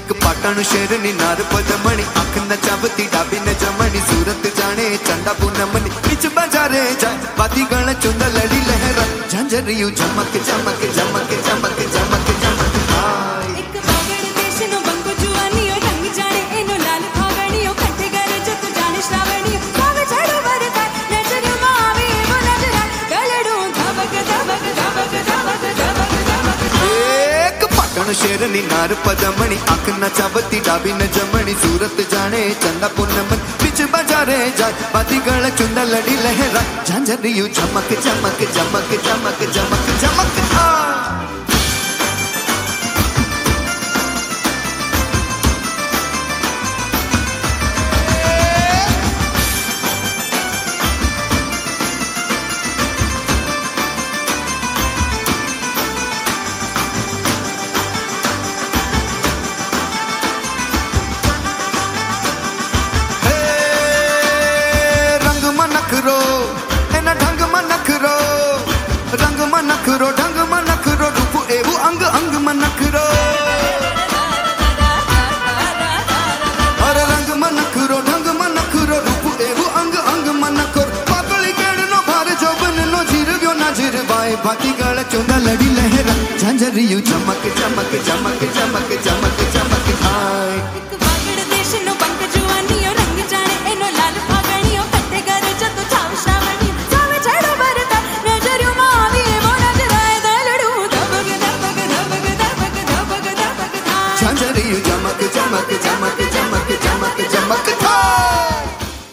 एक पाटण शेरनी नार पदमणी आँख नचावती डाबी न जमणी सूरत जाने चंदा पूनमनी बीच बाजारे जाए बाती गण चुंद लड़ी लहरा झंझरियू झमक झमक झमक झमक झमक झमक हाय एक वागण देशनो बंगो जुवानियो रंग जाने एनो लाल फागणियो कंठे गरे जो तू जाने श्रावणियो सावे झाड़ो वरता नजर मावे वो नजरा गलडू धबक धबक धबक धबक धबक धबक एक पाटण शेरनी नार पदमणी आँख नचावती डाबी न जमणी सूरत जाने चंदा पूनमनी बीच बाजारे जाए बाती गण चुंद लड़ी लहरा झंझरियू झमक झमक झमक झमक झमक झमक नखरो एना ढंग में नखरो रंग में नखरो ढंग में नखरो रूप एवं अंग अंग में नखरो अरे रंग में नखरो ढंग में नखरो रूप एवं अंग अंग में नखरो पागली केड़नो भार जोबन नो झीर गयो ना झीर बाए भाती गळ चुंदा लड़ी लहरा झंझरियू झमक झमक झमक झमक झमक